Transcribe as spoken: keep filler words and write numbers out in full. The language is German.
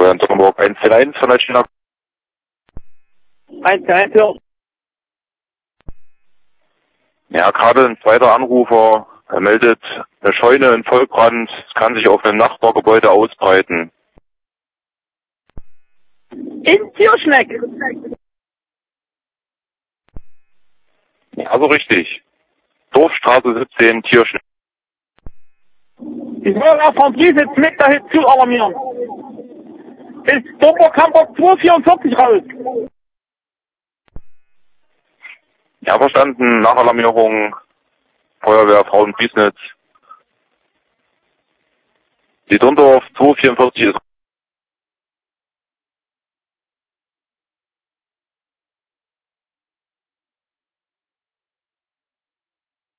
Feuerwehr in Dortmund eins zehn eins von Leitstelle. eins zehn eins, ja. Ja, gerade ein zweiter Anrufer, er meldet eine Scheune in Vollbrand, es kann sich auf einem Nachbargebäude ausbreiten. In Tierschneck. Ja, so richtig. Dorfstraße siebzehn, Tierschneck. Die Feuerwehr von Briesitz mit dahin zu alarmieren. Ist Dortmund Hamburg zwei vierundvierzig raus. Ja, verstanden. Nachalarmierung, Feuerwehr Frauen Priesnitz. Die Dundorf zwei vierundvierzig ist